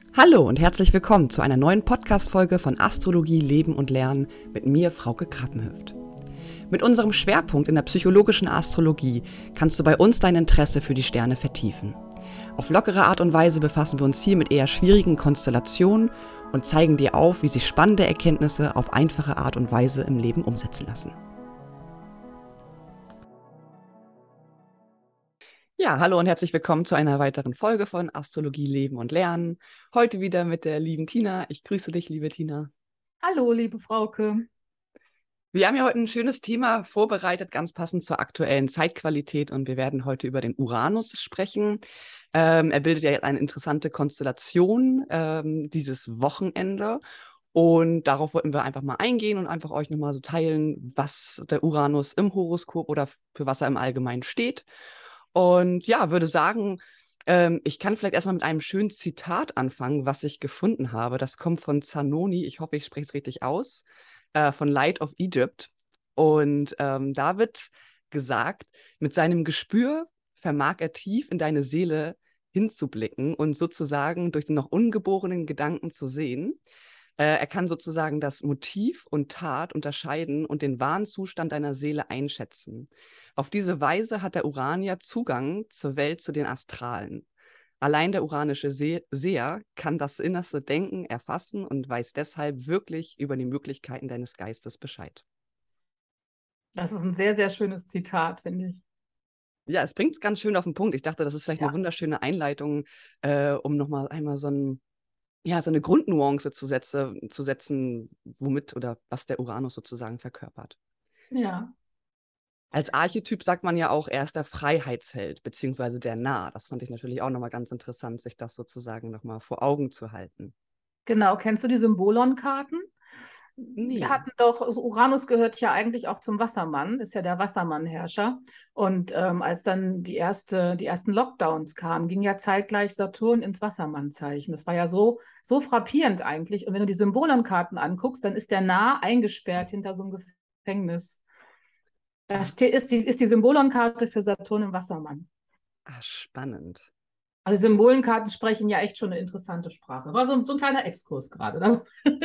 Hallo und herzlich willkommen zu einer neuen Podcast-Folge von Astrologie, Leben und Lernen mit mir, Frauke Krappenhöft. Mit unserem Schwerpunkt in der psychologischen Astrologie kannst du bei uns dein Interesse für die Sterne vertiefen. Auf lockere Art und Weise befassen wir uns hier mit eher schwierigen Konstellationen und zeigen dir auf, wie sich spannende Erkenntnisse auf einfache Art und Weise im Leben umsetzen lassen. Ja, hallo und herzlich willkommen zu einer weiteren Folge von Astrologie, Leben und Lernen. Heute wieder mit der lieben Tina. Ich grüße dich, liebe Tina. Hallo, liebe Frauke. Wir haben ja heute ein schönes Thema vorbereitet, ganz passend zur aktuellen Zeitqualität, und wir werden heute über den Uranus sprechen. Er bildet ja jetzt eine interessante Konstellation dieses Wochenende, und darauf wollten wir einfach mal eingehen und einfach euch nochmal so teilen, was der Uranus im Horoskop oder für was er im Allgemeinen steht. Und ja, würde sagen, ich kann vielleicht erstmal mit einem schönen Zitat anfangen, was ich gefunden habe. Das kommt von Zanoni, ich hoffe, ich spreche es richtig aus, von Light of Egypt. Und da wird gesagt, mit seinem Gespür vermag er tief in deine Seele hinzublicken und sozusagen durch den noch ungeborenen Gedanken zu sehen. Er kann sozusagen das Motiv und Tat unterscheiden und den wahren Zustand deiner Seele einschätzen. Auf diese Weise hat der Uranier Zugang zur Welt, zu den Astralen. Allein der uranische Seher kann das innerste Denken erfassen und weiß deshalb wirklich über die Möglichkeiten deines Geistes Bescheid. Das ist ein sehr, sehr schönes Zitat, finde ich. Ja, es bringt es ganz schön auf den Punkt. Ich dachte, das ist vielleicht eine Ja. wunderschöne Einleitung, um nochmal einmal so eine Grundnuance zu setzen, womit oder was der Uranus sozusagen verkörpert. Ja, Als Archetyp sagt man ja auch, er ist der Freiheitsheld, beziehungsweise der Narr. Das fand ich natürlich auch nochmal ganz interessant, sich das sozusagen nochmal vor Augen zu halten. genau. Kennst du die Symbolon-Karten? Wir Nee. hatten doch, also Uranus gehört ja eigentlich auch zum Wassermann, ist ja der Wassermann-Herrscher. Und als dann die ersten Lockdowns kamen, ging ja zeitgleich Saturn ins Wassermann-Zeichen. Das war ja so frappierend eigentlich. Und wenn du die Symbolon-Karten anguckst, dann ist der Narr eingesperrt hinter so einem Gefängnis. Ist die Symbolon-Karte für Saturn im Wassermann. Spannend. Also Symbolenkarten sprechen ja echt schon eine interessante Sprache. War so ein kleiner Exkurs gerade. Ne?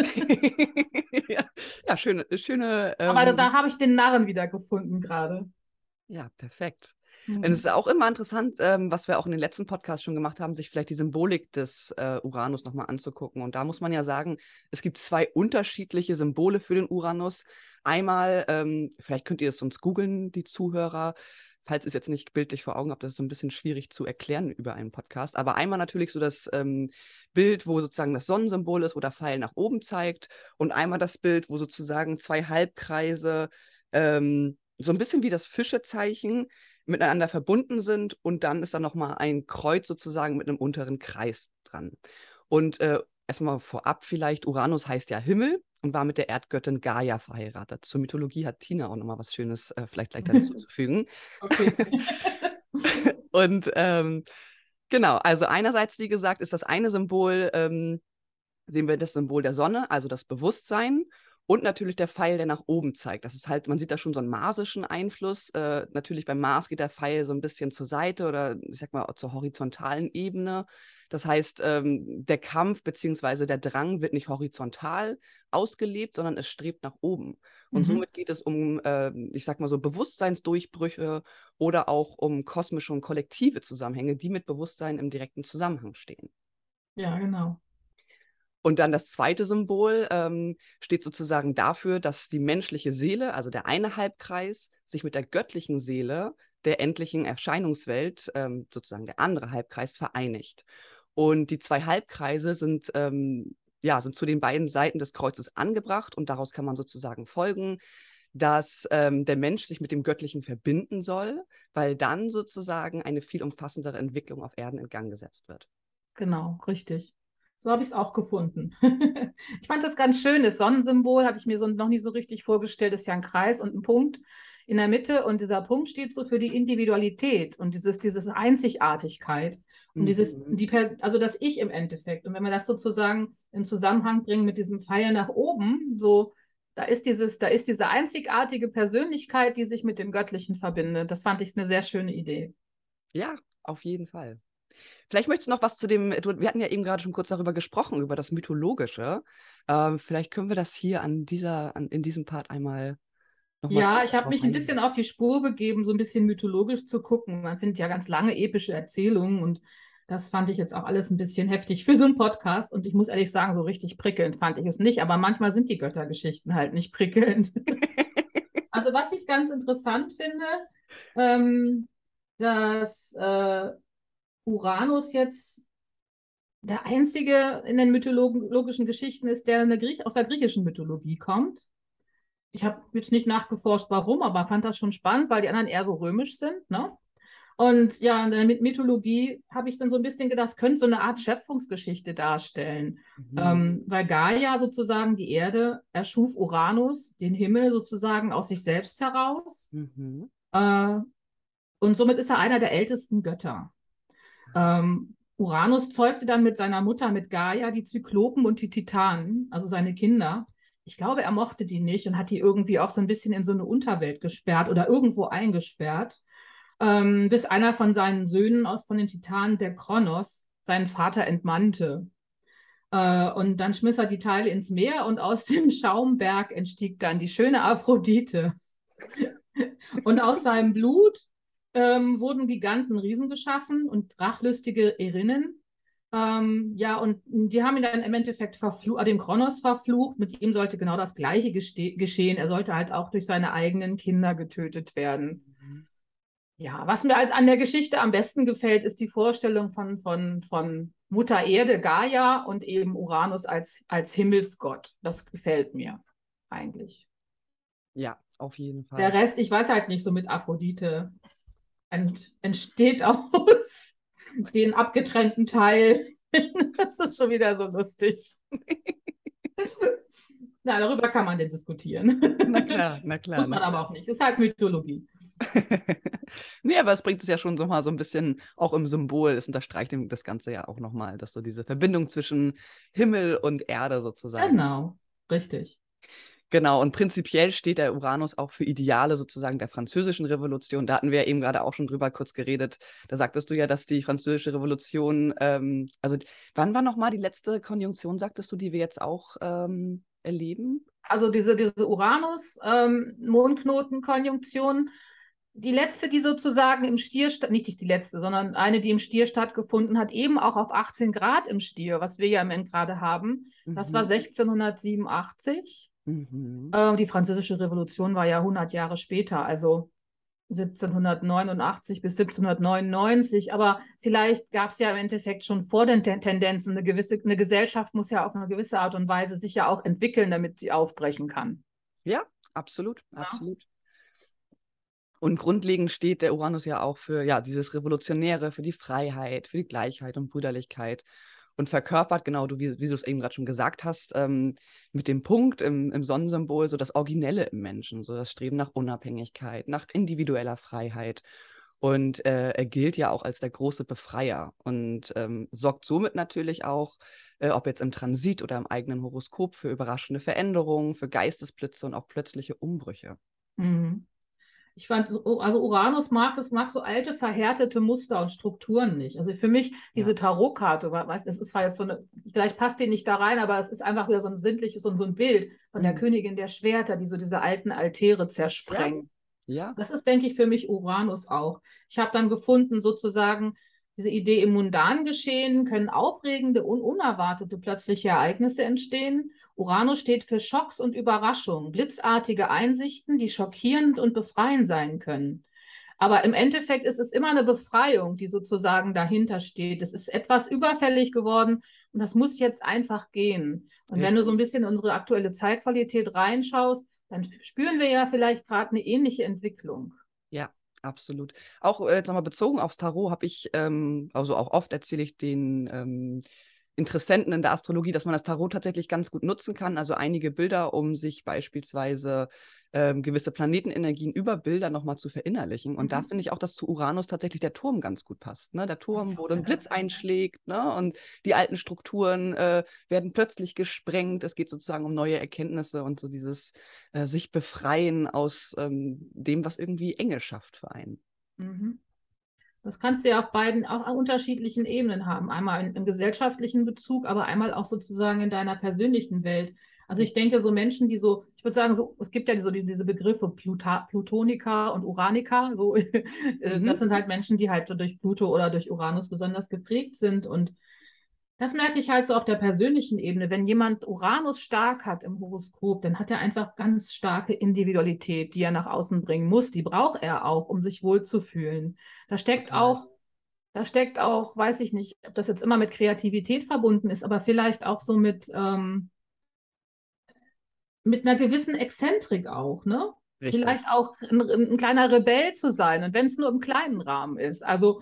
Ja, ja, schöne, Aber da habe ich den Narren wieder gefunden gerade. ja, perfekt. Und es Hm. ist auch immer interessant, was wir auch in den letzten Podcasts schon gemacht haben, sich vielleicht die Symbolik des Uranus nochmal anzugucken. Und da muss man ja sagen, es gibt zwei unterschiedliche Symbole für den Uranus. Einmal, vielleicht könnt ihr es uns googeln, die Zuhörer, falls ihr es jetzt nicht bildlich vor Augen habt, das ist so ein bisschen schwierig zu erklären über einen Podcast. Aber einmal natürlich so das Bild, wo sozusagen das Sonnensymbol ist, wo der Pfeil nach oben zeigt. Und einmal das Bild, wo sozusagen zwei Halbkreise so ein bisschen wie das Fischezeichen miteinander verbunden sind, und dann ist da nochmal ein Kreuz sozusagen mit einem unteren Kreis dran. Und erstmal vorab vielleicht, Uranus heißt ja Himmel und war mit der Erdgöttin Gaia verheiratet. Zur Mythologie hat Tina auch nochmal was Schönes vielleicht gleich hinzuzufügen. Okay. Und genau, also einerseits, wie gesagt, ist das eine Symbol, sehen wir das Symbol der Sonne, also das Bewusstsein, und natürlich der Pfeil, der nach oben zeigt. Das ist halt, man sieht da schon so einen marsischen Einfluss. Natürlich beim Mars geht der Pfeil so ein bisschen zur Seite oder ich sag mal zur horizontalen Ebene. Das heißt, der Kampf bzw. der Drang wird nicht horizontal ausgelebt, sondern es strebt nach oben. Und Mhm. somit geht es um, ich sag mal so, Bewusstseinsdurchbrüche oder auch um kosmische und kollektive Zusammenhänge, die mit Bewusstsein im direkten Zusammenhang stehen. Ja, genau. Und dann das zweite Symbol steht sozusagen dafür, dass die menschliche Seele, also der eine Halbkreis, sich mit der göttlichen Seele der endlichen Erscheinungswelt, sozusagen der andere Halbkreis, vereinigt. Und die zwei Halbkreise sind zu den beiden Seiten des Kreuzes angebracht, und daraus kann man sozusagen folgen, dass der Mensch sich mit dem Göttlichen verbinden soll, weil dann sozusagen eine viel umfassendere Entwicklung auf Erden in Gang gesetzt wird. Genau, richtig. So habe ich es auch gefunden. Ich fand das ganz schön. Das Sonnensymbol hatte ich mir so noch nie so richtig vorgestellt. Ist ja ein Kreis und ein Punkt in der Mitte. Und dieser Punkt steht so für die Individualität und diese Einzigartigkeit und Mhm. also das Ich im Endeffekt. Und wenn wir das sozusagen in Zusammenhang bringen mit diesem Pfeil nach oben, so, da ist diese einzigartige Persönlichkeit, die sich mit dem Göttlichen verbindet. Das fand ich eine sehr schöne Idee. Ja, auf jeden Fall. Vielleicht möchtest du noch was wir hatten ja eben gerade schon kurz darüber gesprochen, über das Mythologische. Vielleicht können wir das hier in diesem Part einmal nochmal Ja, ich habe drauf mich ein bisschen eingehen. auf die Spur begeben, so ein bisschen mythologisch zu gucken. Man findet ja ganz lange epische Erzählungen und das fand ich jetzt auch alles ein bisschen heftig für so einen Podcast. Und ich muss ehrlich sagen, so richtig prickelnd fand ich es nicht. Aber manchmal sind die Göttergeschichten halt nicht prickelnd. Also was ich ganz interessant finde, ähm, dass Uranus jetzt der einzige in den mythologischen Geschichten ist, der aus der griechischen Mythologie kommt. Ich habe jetzt nicht nachgeforscht, warum, aber fand das schon spannend, weil die anderen eher so römisch sind, ne? Und ja, in der Mythologie habe ich dann so ein bisschen gedacht, das könnte so eine Art Schöpfungsgeschichte darstellen. Mhm. Weil Gaia sozusagen die Erde erschuf Uranus, den Himmel sozusagen aus sich selbst heraus. Mhm. Äh, und somit ist er einer der ältesten Götter. Uranus zeugte dann mit seiner Mutter, mit Gaia, die Zyklopen und die Titanen, also seine Kinder. Ich glaube, er mochte die nicht und hat die irgendwie auch so ein bisschen in so eine Unterwelt gesperrt oder irgendwo eingesperrt, bis einer von seinen Söhnen von den Titanen, der Kronos, seinen Vater entmannte. Und dann schmiss er die Teile ins Meer und aus dem Schaumberg entstieg dann die schöne Aphrodite. Und aus seinem Blut wurden Giganten Riesen geschaffen und rachlüstige Erinnen. Ja, und die haben ihn dann im Endeffekt den Kronos verflucht. Mit ihm sollte genau das Gleiche geschehen. Er sollte halt auch durch seine eigenen Kinder getötet werden. Mhm. Ja, was mir als an der Geschichte am besten gefällt, ist die Vorstellung von Mutter Erde, Gaia und eben Uranus als Himmelsgott. Das gefällt mir eigentlich. Ja, auf jeden Der Fall. Rest, ich weiß halt nicht, so mit Aphrodite entsteht aus den abgetrennten Teil. Das ist schon wieder so lustig. Na, darüber kann man denn diskutieren. Na klar, na klar, Muss na man aber klar. auch nicht. Ist halt Mythologie. Nee, aber es bringt es ja schon so mal so ein bisschen auch im Symbol. Es unterstreicht das Ganze ja auch nochmal, dass so diese Verbindung zwischen Himmel und Erde sozusagen. Genau, richtig. Genau, und prinzipiell steht der Uranus auch für Ideale sozusagen der Französischen Revolution. Da hatten wir ja eben gerade auch schon drüber kurz geredet. Da sagtest du ja, dass die Französische Revolution, wann war nochmal die letzte Konjunktion, sagtest du, die wir jetzt auch erleben? Also diese Uranus-Mondknotenkonjunktion, die letzte, die sozusagen im Stier, nicht die letzte, sondern eine, die im Stier stattgefunden hat, eben auch auf 18 Grad im Stier, was wir ja im Moment gerade haben, das war Mhm. 1687. Mhm. Die Französische Revolution war ja 100 Jahre später, also 1789 bis 1799. Aber vielleicht gab es ja im Endeffekt schon vor den Tendenzen eine Gesellschaft muss ja auf eine gewisse Art und Weise sich ja auch entwickeln, damit sie aufbrechen kann. Ja, absolut, Ja. absolut. Und grundlegend steht der Uranus ja auch für ja, dieses Revolutionäre, für die Freiheit, für die Gleichheit und Brüderlichkeit und verkörpert, genau wie du es eben gerade schon gesagt hast, mit dem Punkt im Sonnensymbol so das Originelle im Menschen, so das Streben nach Unabhängigkeit, nach individueller Freiheit. Und er gilt ja auch als der große Befreier und sorgt somit natürlich auch, ob jetzt im Transit oder im eigenen Horoskop, für überraschende Veränderungen, für Geistesblitze und auch plötzliche Umbrüche. Mhm. Ich fand, also Uranus mag so alte, verhärtete Muster und Strukturen nicht. Also für mich, Ja. diese Tarotkarte, weißt, es ist zwar jetzt so eine, vielleicht passt die nicht da rein, aber es ist einfach wieder so ein sinnliches, so ein Bild von der Mhm. Königin der Schwerter, die so diese alten Altäre Ja, zersprengt. ja. Das ist, denke ich, für mich Uranus auch. Ich habe dann gefunden, sozusagen, diese Idee im mundanen Geschehen können aufregende und unerwartete plötzliche Ereignisse entstehen. Uranus steht für Schocks und Überraschungen, blitzartige Einsichten, die schockierend und befreiend sein können. Aber im Endeffekt ist es immer eine Befreiung, die sozusagen dahinter steht. Es ist etwas überfällig geworden und das muss jetzt einfach gehen. Und wenn du so Richtig. ein bisschen in unsere aktuelle Zeitqualität reinschaust, dann spüren wir ja vielleicht gerade eine ähnliche Entwicklung. Ja, absolut. Auch jetzt nochmal bezogen aufs Tarot habe ich, also auch oft erzähle ich den Interessenten in der Astrologie, dass man das Tarot tatsächlich ganz gut nutzen kann. Also einige Bilder, um sich beispielsweise gewisse Planetenenergien über Bilder nochmal zu verinnerlichen. Und da Mhm. finde ich auch, dass zu Uranus tatsächlich der Turm ganz gut passt. Ne? Der Habe ich Turm, wo auch dann gedacht. Blitz einschlägt, ne? Und die alten Strukturen werden plötzlich gesprengt. Es geht sozusagen um neue Erkenntnisse und so dieses sich befreien aus dem, was irgendwie Enge schafft für einen. Mhm. Das kannst du ja auf beiden, auch an unterschiedlichen Ebenen haben. Einmal im gesellschaftlichen Bezug, aber einmal auch sozusagen in deiner persönlichen Welt. Also ich denke, so Menschen, die so, ich würde sagen, so, es gibt ja so diese Begriffe Plutoniker und Uraniker. So, das Mhm. sind halt Menschen, die halt durch Pluto oder durch Uranus besonders geprägt sind. Und das merke ich halt so auf der persönlichen Ebene. Wenn jemand Uranus stark hat im Horoskop, dann hat er einfach ganz starke Individualität, die er nach außen bringen muss. Die braucht er auch, um sich wohlzufühlen. Da steckt Total. auch, da steckt auch, weiß ich nicht, ob das jetzt immer mit Kreativität verbunden ist, aber vielleicht auch so mit einer gewissen Exzentrik auch, ne? Richtig. Vielleicht auch ein kleiner Rebell zu sein und wenn es nur im kleinen Rahmen ist. Also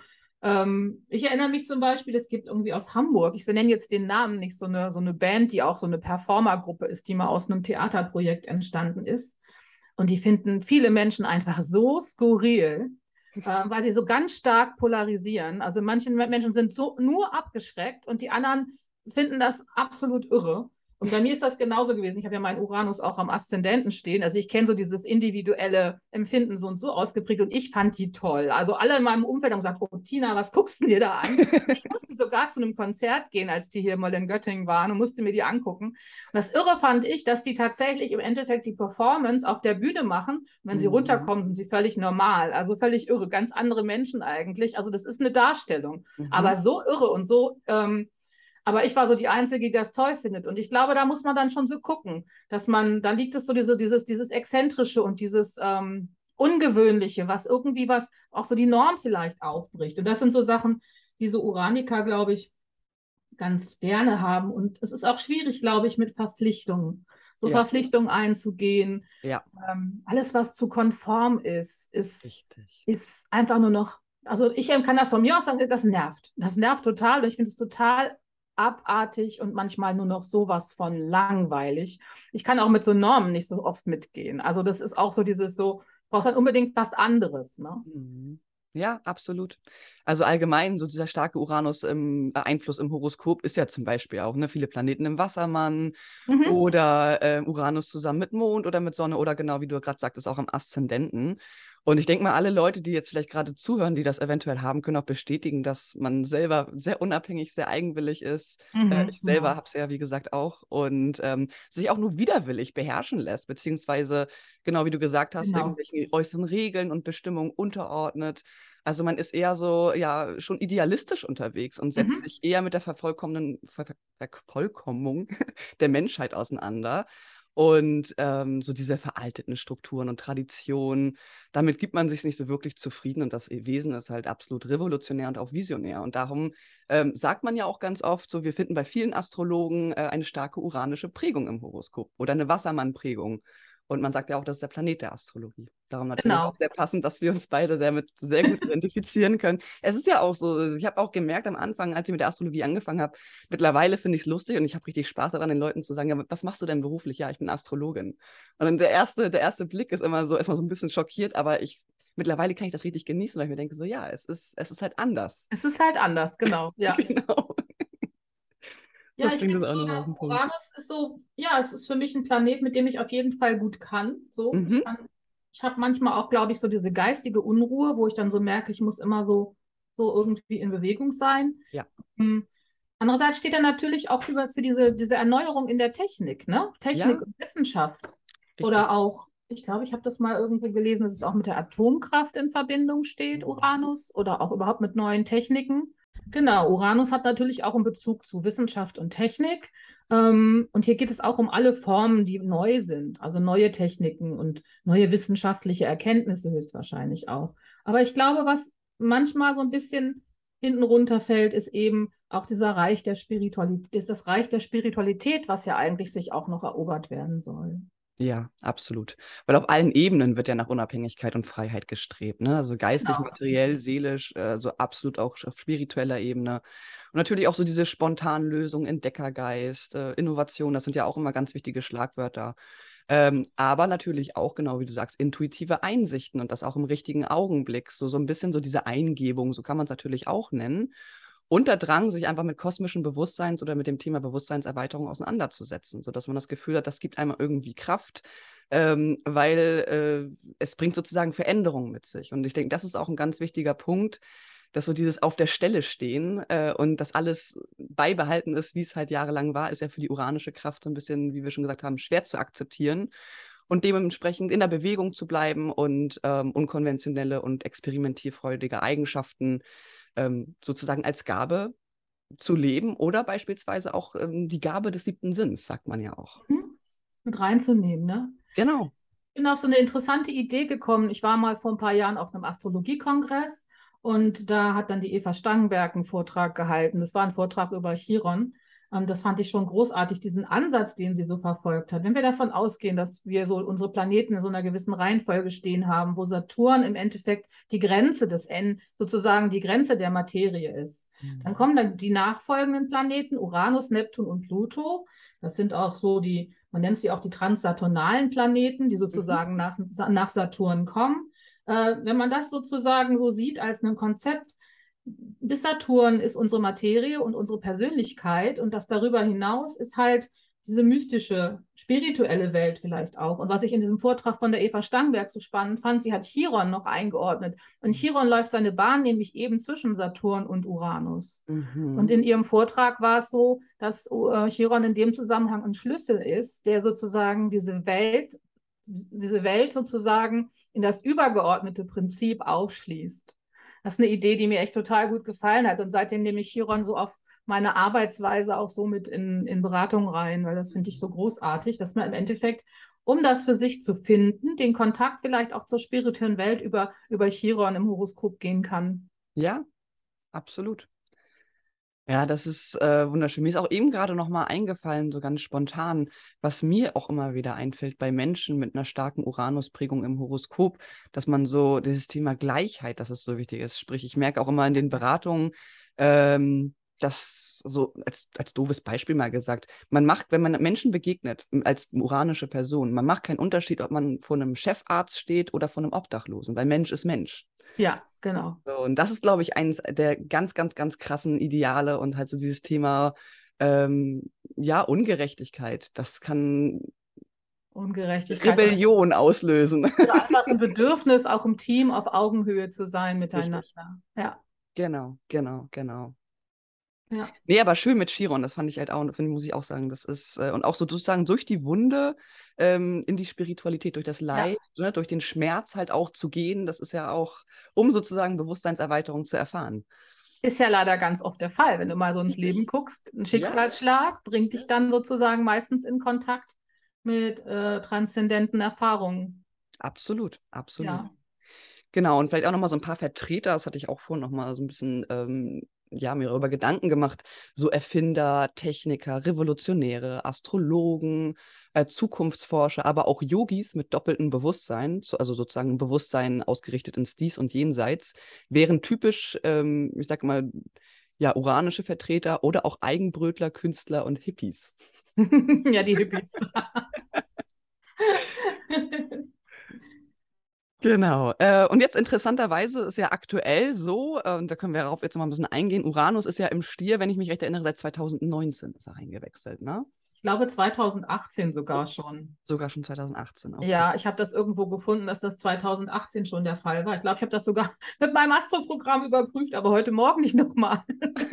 ich erinnere mich zum Beispiel, es gibt irgendwie aus Hamburg, ich nenne jetzt den Namen nicht, so eine Band, die auch so eine Performergruppe ist, die mal aus einem Theaterprojekt entstanden ist. Und die finden viele Menschen einfach so skurril, weil sie so ganz stark polarisieren. Also manche Menschen sind so nur abgeschreckt und die anderen finden das absolut irre. Und bei mir ist das genauso gewesen. Ich habe ja meinen Uranus auch am Aszendenten stehen. Also ich kenne so dieses individuelle Empfinden so und so ausgeprägt und ich fand die toll. Also alle in meinem Umfeld haben gesagt, oh Tina, was guckst du dir da an? Und ich musste sogar zu einem Konzert gehen, als die hier mal in Göttingen waren und musste mir die angucken. Und das Irre fand ich, dass die tatsächlich im Endeffekt die Performance auf der Bühne machen. Und wenn sie Mhm. runterkommen, sind sie völlig normal. Also völlig irre. Ganz andere Menschen eigentlich. Also das ist eine Darstellung. Mhm. Aber so irre und so aber ich war so die Einzige, die das toll findet. Und ich glaube, da muss man dann schon so gucken, dass man, da liegt es so dieses Exzentrische und dieses Ungewöhnliche, was irgendwie was auch so die Norm vielleicht aufbricht. Und das sind so Sachen, die so Uraniker, glaube ich, ganz gerne haben. Und es ist auch schwierig, glaube ich, mit Verpflichtungen, so Ja, Verpflichtungen einzugehen. ja, Alles, was zu konform richtig. ist einfach nur noch, also ich kann das von mir aus sagen, das nervt. Das nervt total und ich finde es total abartig und manchmal nur noch sowas von langweilig. Ich kann auch mit so Normen nicht so oft mitgehen. Also das ist auch so dieses so, ich brauche dann unbedingt was anderes, ne? Mhm. Ja, absolut. Also allgemein, so dieser starke Uranus-Einfluss im Horoskop ist ja zum Beispiel auch, ne, viele Planeten im Wassermann Mhm. oder Uranus zusammen mit Mond oder mit Sonne oder genau wie du gerade sagtest, auch am Aszendenten. Und ich denke mal, alle Leute, die jetzt vielleicht gerade zuhören, die das eventuell haben, können auch bestätigen, dass man selber sehr unabhängig, sehr eigenwillig ist. Mhm. Ich selber Genau. habe es ja, wie gesagt, auch. Und sich auch nur widerwillig beherrschen lässt, beziehungsweise, genau wie du gesagt hast, Genau. irgendwelchen äußeren Regeln und Bestimmungen unterordnet. Also man ist eher so, ja, schon idealistisch unterwegs und setzt Mhm. sich eher mit der Vervollkommnung der Menschheit auseinander. Und so diese veralteten Strukturen und Traditionen, damit gibt man sich nicht so wirklich zufrieden. Und das Wesen ist halt absolut revolutionär und auch visionär. Und darum sagt man ja auch ganz oft so, wir finden bei vielen Astrologen eine starke uranische Prägung im Horoskop oder eine Wassermann-Prägung. Und man sagt ja auch, das ist der Planet der Astrologie. Darum natürlich auch Genau. sehr passend, dass wir uns beide damit sehr gut identifizieren können. Es ist ja auch so, also ich habe auch gemerkt am Anfang, als ich mit der Astrologie angefangen habe, mittlerweile finde ich es lustig und ich habe richtig Spaß daran, den Leuten zu sagen, ja, was machst du denn beruflich? Ja, ich bin Astrologin. Und dann der erste Blick ist immer so, erstmal so ein bisschen schockiert, aber mittlerweile kann ich das richtig genießen, weil ich mir denke, so ja, es ist halt anders. Es ist halt anders, genau. Ja. Genau. Ja, Das ich bringt finde es auch so, nochmal auf der den Punkt. Uranus ist so, ja, es ist für mich ein Planet, mit dem ich auf jeden Fall gut kann. So, Mhm. ich habe manchmal auch, glaube ich, so diese geistige Unruhe, wo ich dann so merke, ich muss immer so irgendwie in Bewegung sein. Ja, Hm. Andererseits steht er natürlich auch für diese Erneuerung in der Technik, ne? Technik ja, und Wissenschaft. richtig. Oder auch, ich glaube, ich habe das mal irgendwo gelesen, dass es auch mit der Atomkraft in Verbindung steht, Mhm. Uranus, oder auch überhaupt mit neuen Techniken. Genau, Uranus hat natürlich auch einen Bezug zu Wissenschaft und Technik. Und hier geht es auch um alle Formen, die neu sind, also neue Techniken und neue wissenschaftliche Erkenntnisse höchstwahrscheinlich auch. Aber ich glaube, was manchmal so ein bisschen hinten runterfällt, ist eben auch dieser Reich der Spiritualität, ist das Reich der Spiritualität, was ja eigentlich sich auch noch erobert werden soll. Ja, absolut. Weil auf allen Ebenen wird ja nach Unabhängigkeit und Freiheit gestrebt, ne? Also geistig, Genau. materiell, seelisch, so absolut auch auf spiritueller Ebene. Und natürlich auch so diese spontanen Lösungen, Entdeckergeist, Innovation, das sind ja auch immer ganz wichtige Schlagwörter. Aber natürlich auch, genau wie du sagst, intuitive Einsichten und das auch im richtigen Augenblick. So ein bisschen so diese Eingebung, so kann man es natürlich auch nennen. Und der Drang, sich einfach mit kosmischen Bewusstseins oder mit dem Thema Bewusstseinserweiterung auseinanderzusetzen, sodass man das Gefühl hat, das gibt einem irgendwie Kraft, weil es bringt sozusagen Veränderungen mit sich. Und ich denke, das ist auch ein ganz wichtiger Punkt, dass so dieses auf der Stelle stehen und dass alles beibehalten ist, wie es halt jahrelang war, ist ja für die uranische Kraft so ein bisschen, wie wir schon gesagt haben, schwer zu akzeptieren. Und dementsprechend in der Bewegung zu bleiben und unkonventionelle und experimentierfreudige Eigenschaften sozusagen als Gabe zu leben oder beispielsweise auch die Gabe des 7. Sinns, sagt man ja auch. Mit reinzunehmen, ne? Genau. Ich bin auf so eine interessante Idee gekommen. Ich war mal vor ein paar Jahren auf einem Astrologiekongress und da hat dann die Eva Stangenberg einen Vortrag gehalten. Das war ein Vortrag über Chiron. Das fand ich schon großartig, diesen Ansatz, den sie so verfolgt hat. Wenn wir davon ausgehen, dass wir so unsere Planeten in so einer gewissen Reihenfolge stehen haben, wo Saturn im Endeffekt die Grenze des N, sozusagen die Grenze der Materie ist, dann kommen dann die nachfolgenden Planeten, Uranus, Neptun und Pluto. Das sind auch so die, man nennt sie auch die transsaturnalen Planeten, die sozusagen nach Saturn kommen. Wenn man das sozusagen so sieht als ein Konzept, bis Saturn ist unsere Materie und unsere Persönlichkeit und das darüber hinaus ist halt diese mystische, spirituelle Welt vielleicht auch. Und was ich in diesem Vortrag von der Eva Stangenberg so spannend fand, sie hat Chiron noch eingeordnet. Und Chiron läuft seine Bahn nämlich eben zwischen Saturn und Uranus. Und in ihrem Vortrag war es so, dass Chiron in dem Zusammenhang ein Schlüssel ist, der sozusagen diese Welt sozusagen in das übergeordnete Prinzip aufschließt. Das ist eine Idee, die mir echt total gut gefallen hat. Und seitdem nehme ich Chiron so auf meine Arbeitsweise auch so mit in Beratung rein, weil das finde ich so großartig, dass man im Endeffekt, um das für sich zu finden, den Kontakt vielleicht auch zur spirituellen Welt über Chiron im Horoskop gehen kann. Ja, absolut. Ja, das ist wunderschön. Mir ist auch eben gerade noch mal eingefallen, so ganz spontan, was mir auch immer wieder einfällt bei Menschen mit einer starken Uranus-Prägung im Horoskop, dass man so dieses Thema Gleichheit, dass es so wichtig ist. Sprich, ich merke auch immer in den Beratungen, dass so als doofes Beispiel mal gesagt, man macht, wenn man Menschen begegnet, als uranische Person, man macht keinen Unterschied, ob man vor einem Chefarzt steht oder vor einem Obdachlosen, weil Mensch ist Mensch. Ja, genau. So, und das ist, glaube ich, eines der ganz, ganz, ganz krassen Ideale und halt so dieses Thema, ja, Ungerechtigkeit. Das kann Ungerechtigkeit. Rebellion auslösen. Oder einfach ein Bedürfnis, auch im Team auf Augenhöhe zu sein miteinander. Richtig. Ja, Genau, genau, genau. ja. Nee, aber schön mit Chiron, das fand ich halt auch, muss ich auch sagen, das ist, und auch so sozusagen durch die Wunde in die Spiritualität, durch das Ja. Leid, ne, durch den Schmerz halt auch zu gehen, das ist ja auch, um sozusagen Bewusstseinserweiterung zu erfahren. Ist ja leider ganz oft der Fall, wenn du mal so ins Leben guckst. Ein Ja, Schicksalsschlag bringt dich dann sozusagen meistens in Kontakt mit transzendenten Erfahrungen. absolut, absolut. Ja. Genau, und vielleicht auch nochmal so ein paar Vertreter, das hatte ich auch vorhin nochmal so ein bisschen, ja, mir darüber Gedanken gemacht, so Erfinder, Techniker, Revolutionäre, Astrologen, Zukunftsforscher, aber auch Yogis mit doppeltem Bewusstsein, also sozusagen ein Bewusstsein ausgerichtet ins Dies und Jenseits, wären typisch, ich sag mal, ja, uranische Vertreter oder auch Eigenbrötler, Künstler und Hippies. Ja, die Hippies. Genau. Und jetzt interessanterweise ist ja aktuell so, und da können wir darauf jetzt noch mal ein bisschen eingehen, Uranus ist ja im Stier, wenn ich mich recht erinnere, seit 2019 ist er eingewechselt, ne? Ich glaube 2018 sogar schon. Sogar schon 2018, okay. Ja, ich habe das irgendwo gefunden, dass das 2018 schon der Fall war. Ich glaube, ich habe das sogar mit meinem Astroprogramm überprüft, aber heute Morgen nicht nochmal.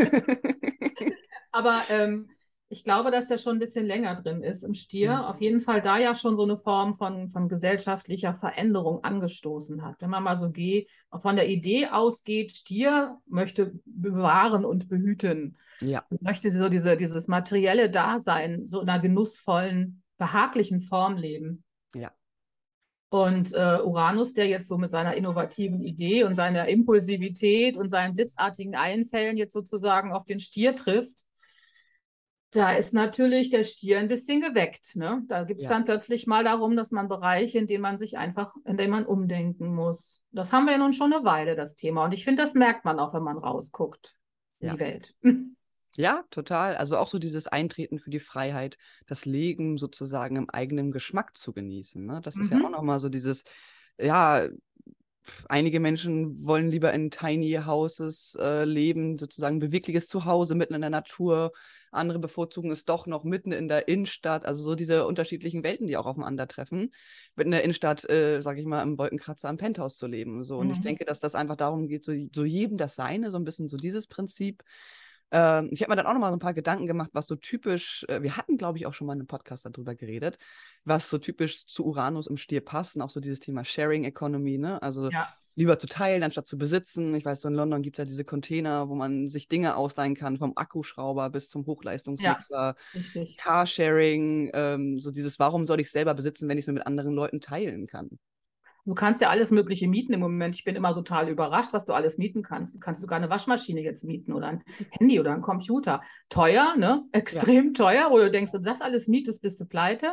Aber ich glaube, dass der schon ein bisschen länger drin ist im Stier. Auf jeden Fall da ja schon so eine Form von gesellschaftlicher Veränderung angestoßen hat. Wenn man mal so von der Idee ausgeht, Stier möchte bewahren und behüten, Ja, möchte so dieses materielle Dasein so in einer genussvollen, behaglichen Form leben. ja, Und Uranus, der jetzt so mit seiner innovativen Idee und seiner Impulsivität und seinen blitzartigen Einfällen jetzt sozusagen auf den Stier trifft, da ist natürlich der Stier ein bisschen geweckt. Ne? Da gibt es ja, dann plötzlich mal darum, dass man Bereiche, in denen man umdenken muss. Das haben wir ja nun schon eine Weile, das Thema. Und ich finde, das merkt man auch, wenn man rausguckt in ja. die Welt. Ja, total. Also auch so dieses Eintreten für die Freiheit, das Leben sozusagen im eigenen Geschmack zu genießen. Ne? Das ist ja auch Mhm. nochmal so dieses, ja, einige Menschen wollen lieber in Tiny Houses leben, sozusagen bewegliches Zuhause mitten in der Natur. andere bevorzugen es doch noch mitten in der Innenstadt, also so diese unterschiedlichen Welten, die auch aufeinandertreffen, mitten in der Innenstadt, sage ich mal, im Wolkenkratzer am Penthouse zu leben. So. Und ich denke, dass das einfach darum geht, so jedem das Seine, so ein bisschen so dieses Prinzip. Ich habe mir dann auch noch mal so ein paar Gedanken gemacht, was so typisch, wir hatten, glaube ich, auch schon mal in einem Podcast darüber geredet, was so typisch zu Uranus im Stier passt und auch so dieses Thema Sharing Economy, ne? Also Ja, lieber zu teilen, anstatt zu besitzen. Ich weiß, so in London gibt es ja diese Container, wo man sich Dinge ausleihen kann, vom Akkuschrauber bis zum ja, Hochleistungsmixer, richtig. Carsharing, so dieses, warum soll ich selber besitzen, wenn ich es mir mit anderen Leuten teilen kann? Du kannst ja alles Mögliche mieten im Moment. Ich bin immer total überrascht, was du alles mieten kannst. Du kannst sogar eine Waschmaschine jetzt mieten oder ein Handy oder ein Computer. Teuer, ne? Ja. Extrem teuer, wo du denkst, wenn du das alles mietest, bist du pleite.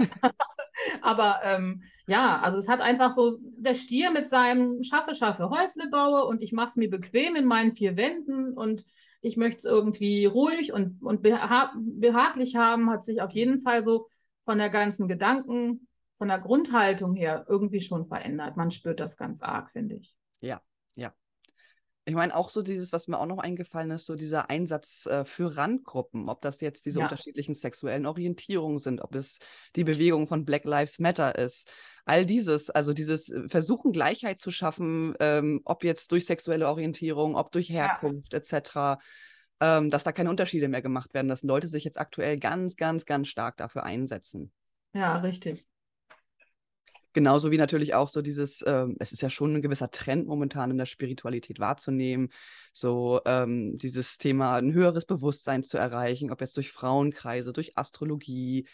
Aber ja, also es hat einfach so der Stier mit seinem Schaffe, Häusle baue und ich mache es mir bequem in meinen vier Wänden und ich möchte es irgendwie ruhig und behaglich haben, hat sich auf jeden Fall so von der ganzen Gedanken, von der Grundhaltung her irgendwie schon verändert. Man spürt das ganz arg, finde ich. Ja, ja. Ich meine, auch so dieses, was mir auch noch eingefallen ist, so dieser Einsatz für Randgruppen, ob das jetzt diese Ja, unterschiedlichen sexuellen Orientierungen sind, ob es die Bewegung von Black Lives Matter ist. All dieses, also dieses Versuchen, Gleichheit zu schaffen, ob jetzt durch sexuelle Orientierung, ob durch ja, Herkunft etc., dass da keine Unterschiede mehr gemacht werden, dass Leute sich jetzt aktuell ganz, ganz, ganz stark dafür einsetzen. ja, richtig. Genauso wie natürlich auch so dieses, es ist ja schon ein gewisser Trend momentan in der Spiritualität wahrzunehmen, so dieses Thema, ein höheres Bewusstsein zu erreichen, ob jetzt durch Frauenkreise, durch Astrologie,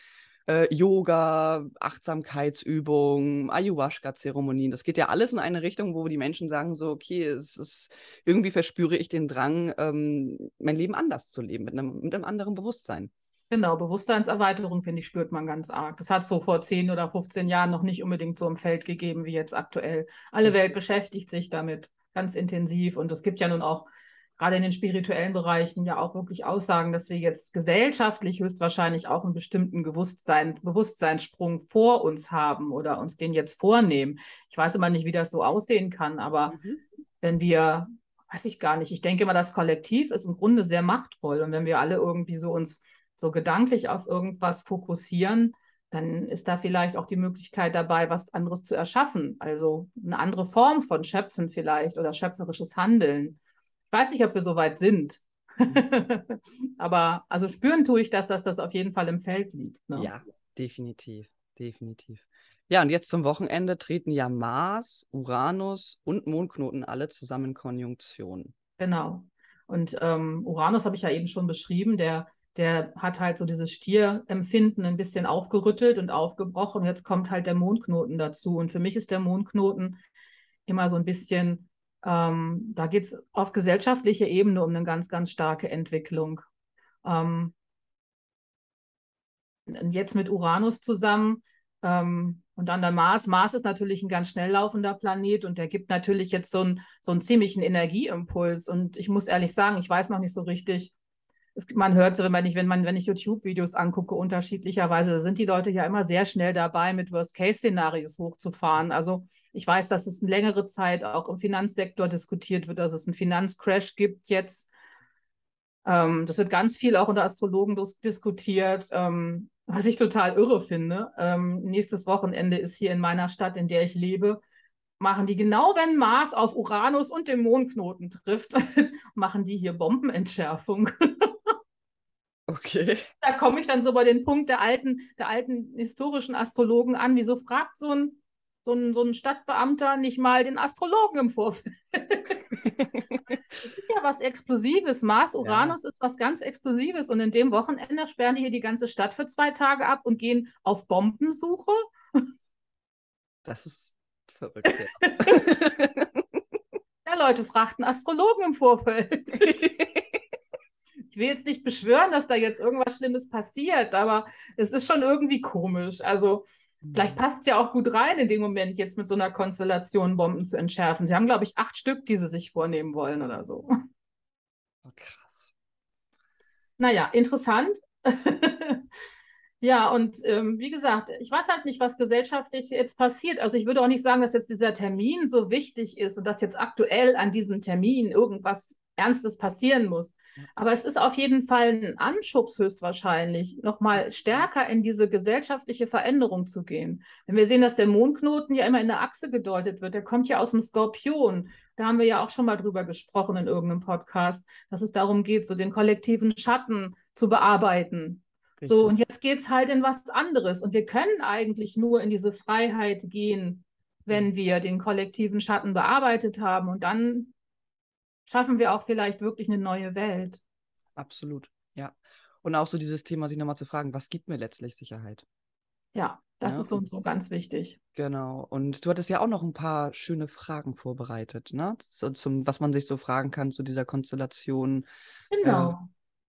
Yoga, Achtsamkeitsübungen, Ayahuasca-Zeremonien. Das geht ja alles in eine Richtung, wo die Menschen sagen so, okay, es ist, irgendwie verspüre ich den Drang, mein Leben anders zu leben, mit einem anderen Bewusstsein. Genau, Bewusstseinserweiterung, finde ich, spürt man ganz arg. Das hat es so vor 10 oder 15 Jahren noch nicht unbedingt so im Feld gegeben wie jetzt aktuell. Alle Welt beschäftigt sich damit ganz intensiv und es gibt ja nun auch gerade in den spirituellen Bereichen ja auch wirklich Aussagen, dass wir jetzt gesellschaftlich höchstwahrscheinlich auch einen bestimmten Bewusstseinssprung vor uns haben oder uns den jetzt vornehmen. Ich weiß immer nicht, wie das so aussehen kann, aber Mhm. wenn wir, weiß ich gar nicht, ich denke immer, das Kollektiv ist im Grunde sehr machtvoll und wenn wir alle irgendwie so uns so gedanklich auf irgendwas fokussieren, dann ist da vielleicht auch die Möglichkeit dabei, was anderes zu erschaffen. Also eine andere Form von Schöpfen vielleicht oder schöpferisches Handeln. Ich weiß nicht, ob wir so weit sind. Aber also spüren tue ich, dass das auf jeden Fall im Feld liegt. Ne? Ja, definitiv, definitiv. Ja, und jetzt zum Wochenende treten ja Mars, Uranus und Mondknoten alle zusammen in Konjunktion. Genau. Und Uranus habe ich ja eben schon beschrieben, der hat halt so dieses Stierempfinden ein bisschen aufgerüttelt und aufgebrochen. Jetzt kommt halt der Mondknoten dazu. Und für mich ist der Mondknoten immer so ein bisschen, da geht es auf gesellschaftlicher Ebene um eine ganz, ganz starke Entwicklung. Ähm, und jetzt mit Uranus zusammen und dann der Mars. Mars ist natürlich ein ganz schnell laufender Planet und der gibt natürlich jetzt so einen ziemlichen Energieimpuls. Und ich muss ehrlich sagen, ich weiß noch nicht so richtig, man hört so, wenn ich YouTube-Videos angucke, unterschiedlicherweise sind die Leute ja immer sehr schnell dabei, mit Worst-Case-Szenarios hochzufahren. Also ich weiß, dass es eine längere Zeit auch im Finanzsektor diskutiert wird, dass es einen Finanzcrash gibt jetzt. Das wird ganz viel auch unter Astrologen diskutiert, was ich total irre finde. Nächstes Wochenende ist hier in meiner Stadt, in der ich lebe, machen die genau, wenn Mars auf Uranus und den Mondknoten trifft, machen die hier Bombenentschärfung. Okay. Da komme ich dann so bei den Punkt der alten historischen Astrologen an. Wieso fragt so ein Stadtbeamter nicht mal den Astrologen im Vorfeld? Das ist ja was Explosives. Mars, Ja, Uranus ist was ganz Explosives. Und in dem Wochenende sperren die hier die ganze Stadt für 2 Tage ab und gehen auf Bombensuche. das ist verrückt, ja. Ja, Leute fragten Astrologen im Vorfeld. Ich will jetzt nicht beschwören, dass da jetzt irgendwas Schlimmes passiert, aber es ist schon irgendwie komisch. Also vielleicht passt es ja auch gut rein, in dem Moment jetzt mit so einer Konstellation Bomben zu entschärfen. Sie haben, glaube ich, 8 Stück, die sie sich vornehmen wollen oder so. Oh, krass. Naja, interessant. Ja, und wie gesagt, ich weiß halt nicht, was gesellschaftlich jetzt passiert. Also ich würde auch nicht sagen, dass jetzt dieser Termin so wichtig ist und dass jetzt aktuell an diesem Termin irgendwas Ernstes passieren muss. Aber es ist auf jeden Fall ein Anschubs höchstwahrscheinlich, nochmal stärker in diese gesellschaftliche Veränderung zu gehen. Wenn wir sehen, dass der Mondknoten ja immer in der Achse gedeutet wird, der kommt ja aus dem Skorpion. Da haben wir ja auch schon mal drüber gesprochen in irgendeinem Podcast, dass es darum geht, so den kollektiven Schatten zu bearbeiten. So, und jetzt geht es halt in was anderes. Und wir können eigentlich nur in diese Freiheit gehen, wenn wir den kollektiven Schatten bearbeitet haben. Und dann schaffen wir auch vielleicht wirklich eine neue Welt. Absolut, ja. Und auch so dieses Thema, sich nochmal zu fragen, was gibt mir letztlich Sicherheit? Ja, das ist so ganz wichtig. Genau. Und du hattest ja auch noch ein paar schöne Fragen vorbereitet, ne? So was man sich so fragen kann zu dieser Konstellation. Genau.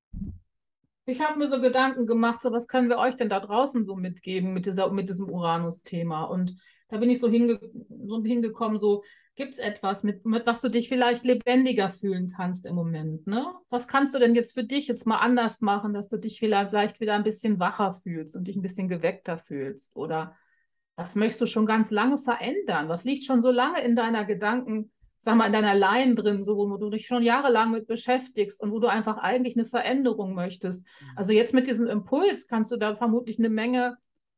Ich habe mir so Gedanken gemacht, so was können wir euch denn da draußen so mitgeben mit diesem Uranus-Thema? Und da bin ich so hingekommen, so gibt es etwas, mit was du dich vielleicht lebendiger fühlen kannst im Moment, ne? Was kannst du denn jetzt für dich jetzt mal anders machen, dass du dich vielleicht wieder ein bisschen wacher fühlst und dich ein bisschen geweckter fühlst? Oder was möchtest du schon ganz lange verändern? Was liegt schon so lange in deiner sag mal, in deiner Line drin, so, wo du dich schon jahrelang mit beschäftigst und wo du einfach eigentlich eine Veränderung möchtest? Also jetzt mit diesem Impuls kannst du da vermutlich eine Menge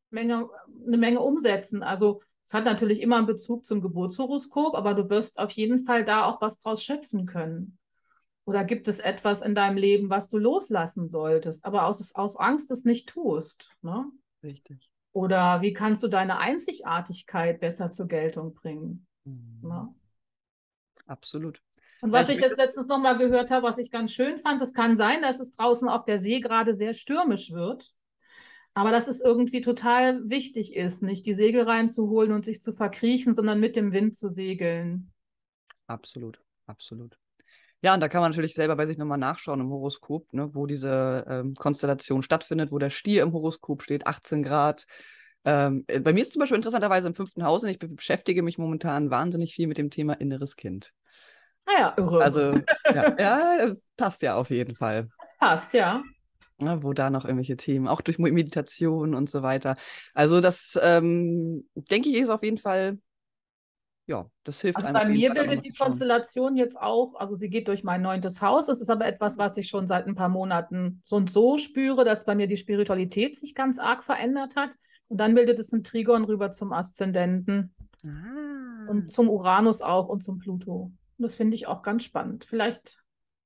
umsetzen. Also es hat natürlich immer einen Bezug zum Geburtshoroskop, aber du wirst auf jeden Fall da auch was draus schöpfen können. Oder gibt es etwas in deinem Leben, was du loslassen solltest, aber aus Angst es nicht tust? Ne? Richtig. Oder wie kannst du deine Einzigartigkeit besser zur Geltung bringen? Ne? Absolut. Und was ich jetzt letztens nochmal gehört habe, was ich ganz schön fand, es kann sein, dass es draußen auf der See gerade sehr stürmisch wird. Aber dass es irgendwie total wichtig ist, nicht die Segel reinzuholen und sich zu verkriechen, sondern mit dem Wind zu segeln. Absolut, absolut. Ja, und da kann man natürlich selber bei sich nochmal nachschauen im Horoskop, ne, wo diese Konstellation stattfindet, wo der Stier im Horoskop steht, 18 Grad. Bei mir ist zum Beispiel interessanterweise im 5. Haus und ich beschäftige mich momentan wahnsinnig viel mit dem Thema inneres Kind. Naja, irre. Also, ja, passt ja auf jeden Fall. Das passt, ja. Ja, wo da noch irgendwelche Themen, auch durch Meditation und so weiter. Also das, denke ich, ist auf jeden Fall, ja, das hilft Also einem bei auf jeden mir Fall auch bildet nochmal die zu schauen. Konstellation jetzt auch, also sie geht durch mein 9. Haus. Es ist aber etwas, was ich schon seit ein paar Monaten so und so spüre, dass bei mir die Spiritualität sich ganz arg verändert hat. Und dann bildet es ein Trigon rüber zum Aszendenten und zum Uranus auch und zum Pluto. Und das finde ich auch ganz spannend. Vielleicht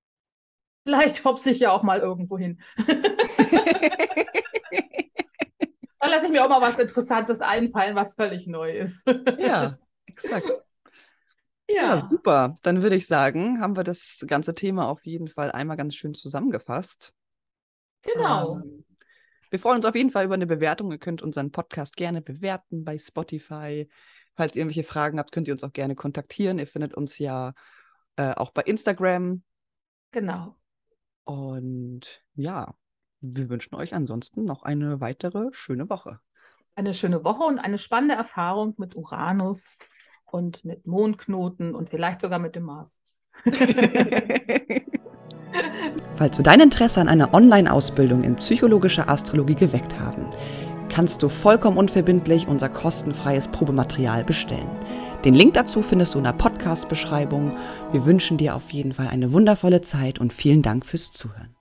hopse ich ja auch mal irgendwo hin. Dann lasse ich mir auch mal was Interessantes einfallen, was völlig neu ist. Ja, exakt. Ja. Ja, super. Dann würde ich sagen, haben wir das ganze Thema auf jeden Fall einmal ganz schön zusammengefasst. Genau. Wir freuen uns auf jeden Fall über eine Bewertung. Ihr könnt unseren Podcast gerne bewerten bei Spotify. Falls ihr irgendwelche Fragen habt, könnt ihr uns auch gerne kontaktieren. Ihr findet uns ja auch bei Instagram. Genau. Und ja, wir wünschen euch ansonsten noch eine weitere schöne Woche. Eine schöne Woche und eine spannende Erfahrung mit Uranus und mit Mondknoten und vielleicht sogar mit dem Mars. Falls wir dein Interesse an einer Online-Ausbildung in psychologischer Astrologie geweckt haben, kannst du vollkommen unverbindlich unser kostenfreies Probematerial bestellen. Den Link dazu findest du in der Podcast-Beschreibung. Wir wünschen dir auf jeden Fall eine wundervolle Zeit und vielen Dank fürs Zuhören.